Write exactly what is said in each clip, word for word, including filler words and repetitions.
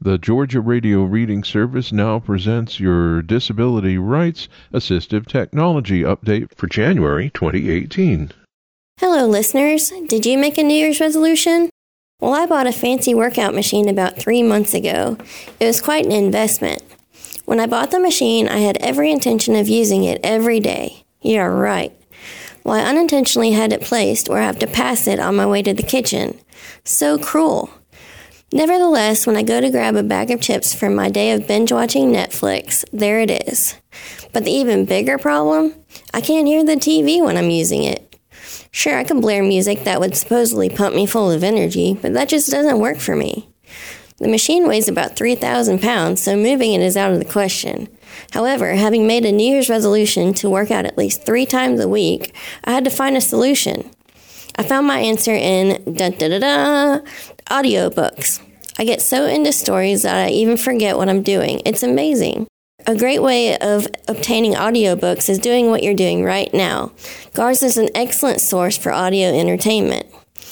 The Georgia Radio Reading Service now presents your Disability Rights Assistive Technology update for January twenty eighteen. Hello, listeners. Did you make a New Year's resolution? Well, I bought a fancy workout machine about three months ago. It was quite an investment. When I bought the machine, I had every intention of using it every day. Yeah, right. Well, I unintentionally had it placed where I have to pass it on my way to the kitchen. So cruel. Nevertheless, when I go to grab a bag of chips from my day of binge-watching Netflix, there it is. But the even bigger problem? I can't hear the T V when I'm using it. Sure, I can blare music that would supposedly pump me full of energy, but that just doesn't work for me. The machine weighs about three thousand pounds, so moving it is out of the question. However, having made a New Year's resolution to work out at least three times a week, I had to find a solution. I found my answer in dun-da-da-da, audiobooks. I get so into stories that I even forget what I'm doing. It's amazing. A great way of obtaining audiobooks is doing what you're doing right now. G A R S is an excellent source for audio entertainment.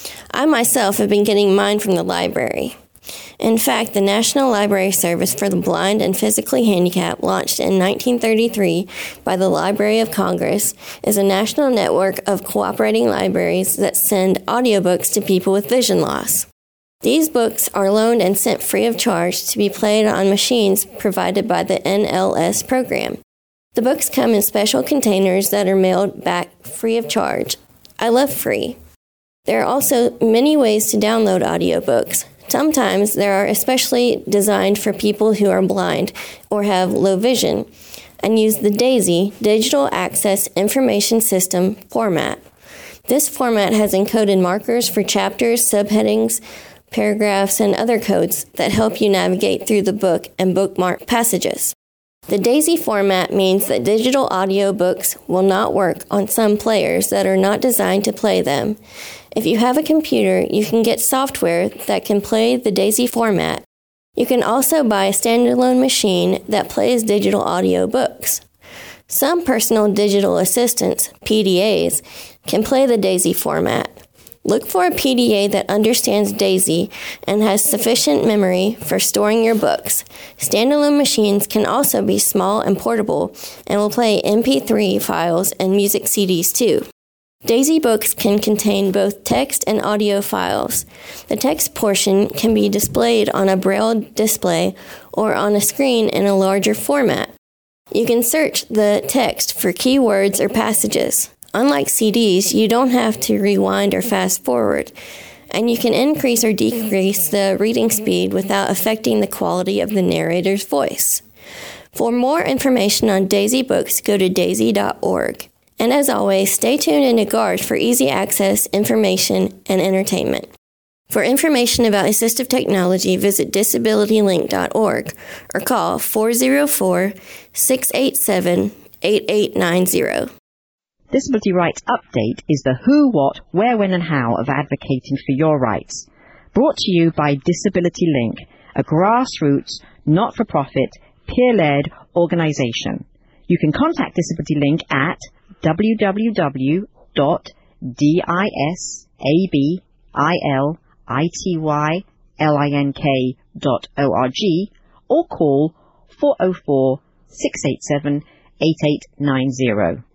I myself have been getting mine from the library. In fact, the National Library Service for the Blind and Physically Handicapped, launched in nineteen thirty-three by the Library of Congress, is a national network of cooperating libraries that send audiobooks to people with vision loss. These books are loaned and sent free of charge to be played on machines provided by the N L S program. The books come in special containers that are mailed back free of charge. I love free. There are also many ways to download audiobooks. Sometimes they are especially designed for people who are blind or have low vision and use the DAISY, Digital Access Information System, format. This format has encoded markers for chapters, subheadings, paragraphs, and other codes that help you navigate through the book and bookmark passages. The DAISY format means that digital audiobooks will not work on some players that are not designed to play them. If you have a computer, you can get software that can play the DAISY format. You can also buy a standalone machine that plays digital audiobooks. Some personal digital assistants, P D As, can play the DAISY format. Look for a P D A that understands DAISY and has sufficient memory for storing your books. Standalone machines can also be small and portable and will play M P three files and music C Ds too. DAISY books can contain both text and audio files. The text portion can be displayed on a braille display or on a screen in a larger format. You can search the text for keywords or passages. Unlike C Ds, you don't have to rewind or fast forward, and you can increase or decrease the reading speed without affecting the quality of the narrator's voice. For more information on DAISY books, go to daisy dot org. And as always, stay tuned into G A R S for easy access, information, and entertainment. For information about assistive technology, visit disability link dot org or call four oh four, six eight seven, eight eight nine zero. Disability Rights Update is the who, what, where, when, and how of advocating for your rights. Brought to you by Disability Link, a grassroots, not-for-profit, peer-led organization. You can contact Disability Link at w w w dot disability link dot org or call four oh four, six eight seven, eight eight nine zero.